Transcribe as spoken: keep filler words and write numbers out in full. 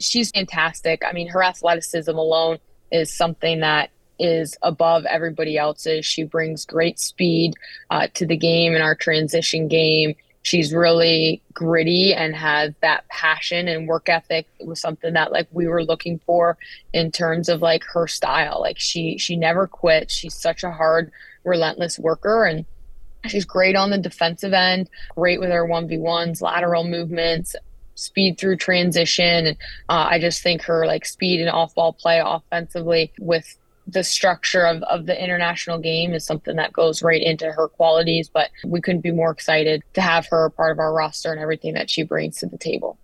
she's fantastic. I mean, her athleticism alone is something that is above everybody else's. She brings great speed uh, to the game and our transition game. She's really gritty and has that passion and work ethic. It was something that like we were looking for in terms of like her style. Like she she never quits. She's such a hard, relentless worker, and she's great on the defensive end, great with her one v ones, lateral movements, speed through transition. And uh, I just think her like speed and off ball play offensively with the structure of, of the international game is something that goes right into her qualities. But we couldn't be more excited to have her a part of our roster and everything that she brings to the table.